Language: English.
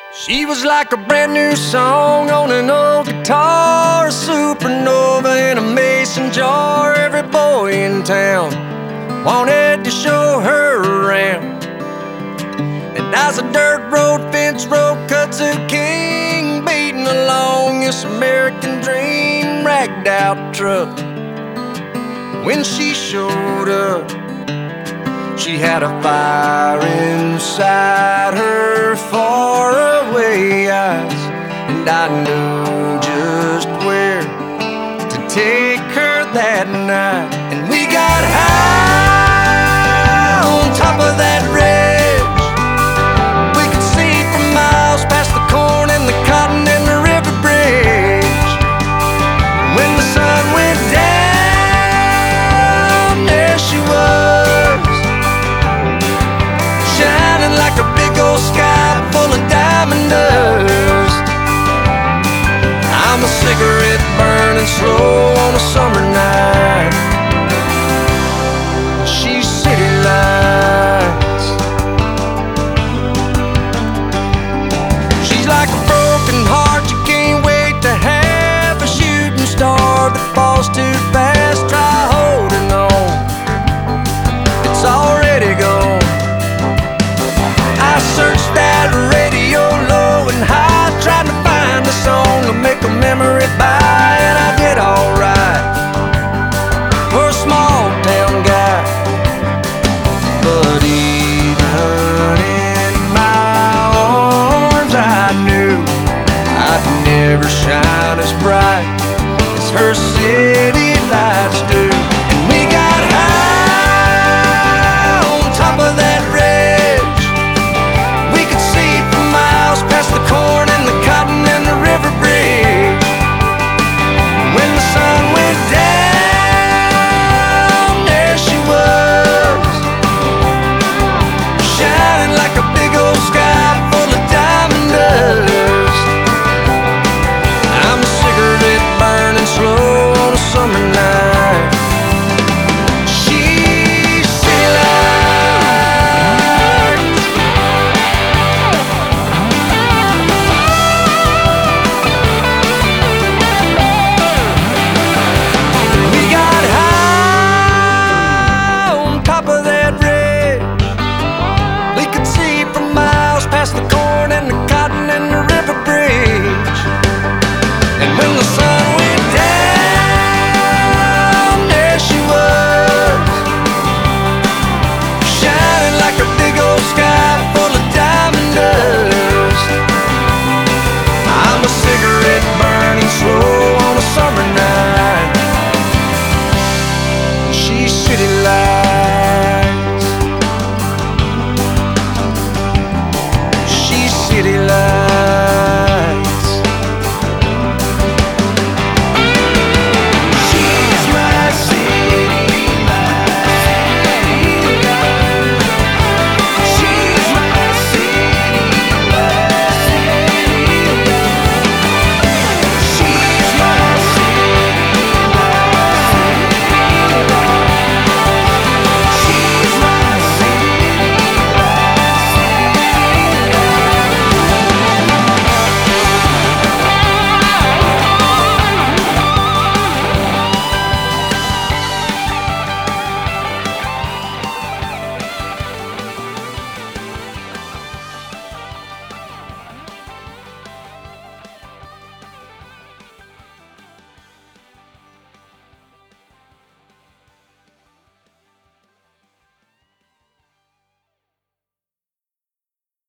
She was like a brand new song on an old guitar, a supernova in a mason jar. Every boy in town wanted to show her around. And as a dirt road, fence road, kudzu king, beating along this American dream ragged out truck. When she showed up, she had a fire inside her faraway eyes, and I knew just where to take her that night. And we got high on top of that ridge. We could see for miles past the corn and the cotton and the river bridge. When the sun went down, there she was, shining like a big old sky full of diamond dust. I'm a cigarette burning slow on a summer night.